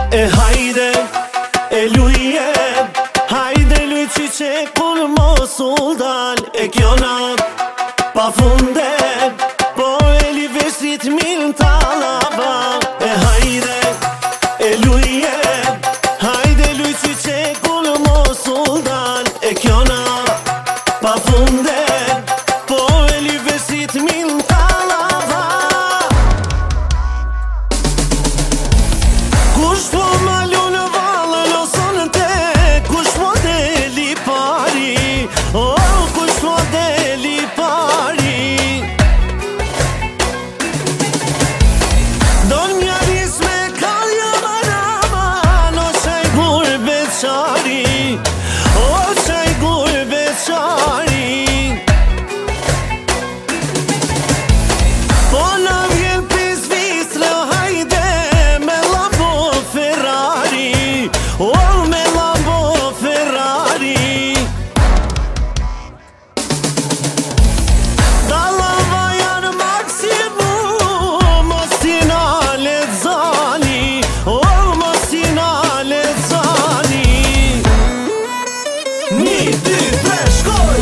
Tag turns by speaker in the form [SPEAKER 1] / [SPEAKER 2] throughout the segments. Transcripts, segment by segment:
[SPEAKER 1] Hajde, e luje, hajde luj çiçek mos u dal. E kjo nat pa funde, po e li vesh ritmin tallava. Hajde, e luje, hajde luj çiçek mos u dal. E kjo nat pa funde, po e li vesh ritmin tallava. Kush po malon vallën o sonte, kush po deli pari, oh, kush po deli pari. Don mjaris me kalja manaman, o qaj gurbet qari, o qaj gurbet qari. Po na vjen pis vistre, hajde me lambo Ferrari, oh, me lambo Ferrari. Dallava janë maksimum, mos ti na lexoni, oh, mos ti na lexoni. 1, 2, 3, shkoj!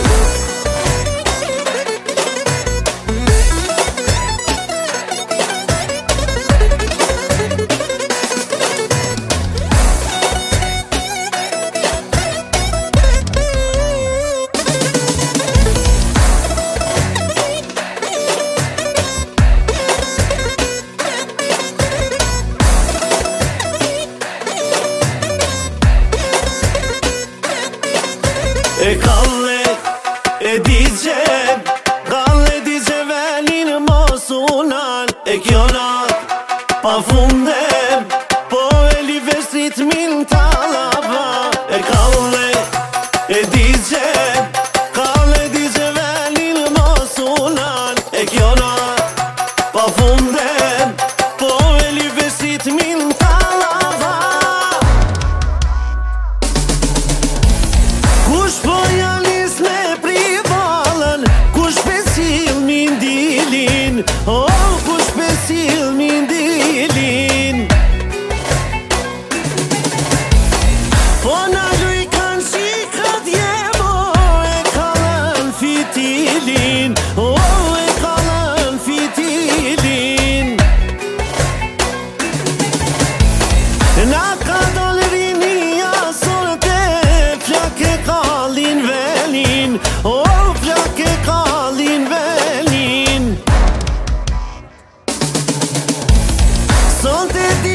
[SPEAKER 1] E kalle, e dice, kalle dice velin mos unan. E kjo nat pa funde, po e li vesh ritmin tallava. E kalle, e dice, kalle dice velin mos unan. E kjo nat pa funde, po e li vesh ritmin tallava. Kush po janis me privallën, kush pesil min dilin, oh, kush pesil min dilin. Po na luj kanë shikat jemo, e kalën fitilin, oh, e kalën fitilin. Na ka dollë rinia sorte, flak e kallin velin, oh, flak e kallin velin. Sonte